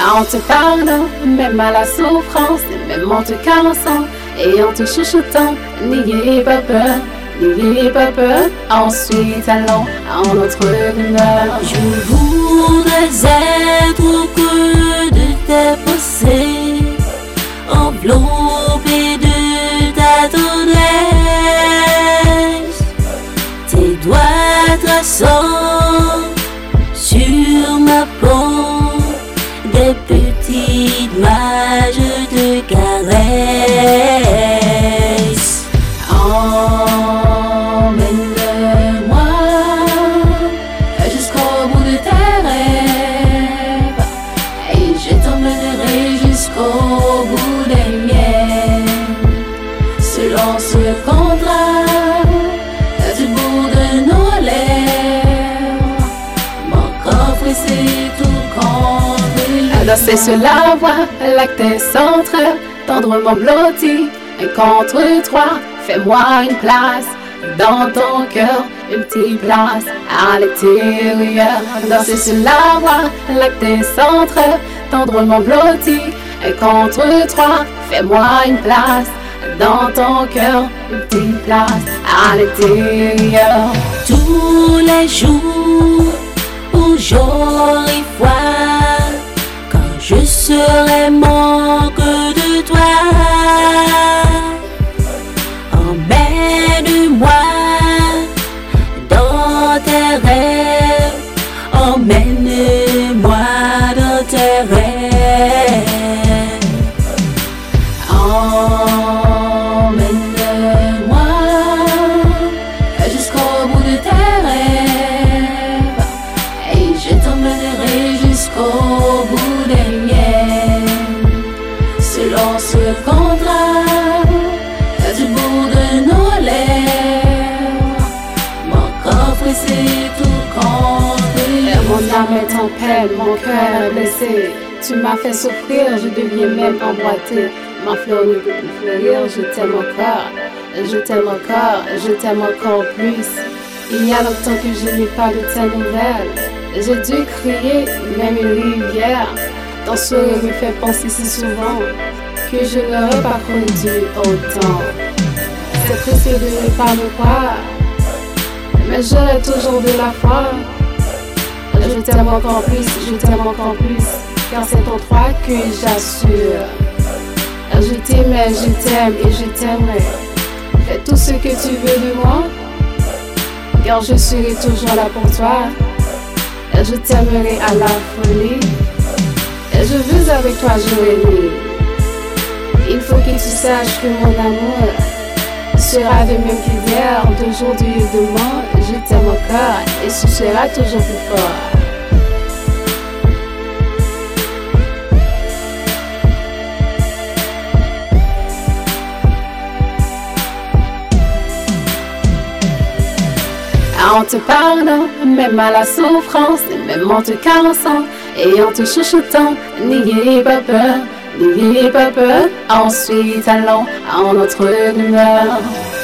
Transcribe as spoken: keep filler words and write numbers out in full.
En te parlant, même à la souffrance, et même en te caressant, et en te chuchotant, n'ayez pas peur, n'ayez pas peur. Ensuite allons en notre demeure. Je voudrais être au creux de tes pensées, enveloppé de ta tendresse, tes doigts traçant sur ma peau des petites mages de caresse. Emmène-moi jusqu'au bout de tes rêves, et je t'emmènerai jusqu'au bout des miens. Selon ce contrat du bout de nos lèvres, mon coffre c'est tout contre lui. Danser sur la voie, l'acte centre, tendrement blotti, un contre trois. Fais-moi une place dans ton cœur, une petite place à l'intérieur. Danser sur la voie, l'acte centre, tendrement blotti, un contre trois. Fais-moi une place dans ton cœur, une petite place à l'intérieur. Tous les jours où j'aurai froid, quand je serai manque de toi, emmène-moi dans tes rêves, emmène-moi dans tes rêves. Emmène-moi jusqu'au bout de tes rêves, et je t'emmènerai jusqu'au bout des miens. Selon ce contrat du bout de nos lèvres, mon coffre c'est tout contre lui. Mon âme est en peine, mon cœur est blessé. Tu m'as fait souffrir, je deviens même emboîté. Ma fleur ne peut plus fleurir, je t'aime encore, je t'aime encore, je t'aime encore plus. Il y a longtemps que je n'ai pas de tes nouvelles. J'ai dû crier, même une rivière. Ton sourire me fait penser si souvent que je n'aurais pas connu autant. C'est triste de ne pas me croire, mais j'aurai toujours de la foi. Je t'aime encore plus, je t'aime encore plus, car c'est en toi que j'assure. Je t'aimais, je t'aime et je t'aimerai. Fais tout ce que tu veux de moi, car je serai toujours là pour toi. Je t'aimerai à la folie, et je veux avec toi jour et nuit. Il faut que tu saches que mon amour sera de même qu'hier, d'aujourd'hui et demain. Je t'aime encore et ce sera toujours plus fort. En te parlant, même à la souffrance, et même en te caressant, et en te chuchotant, n'ayez pas peur, n'ayez pas peur. Ensuite allons en notre demeure.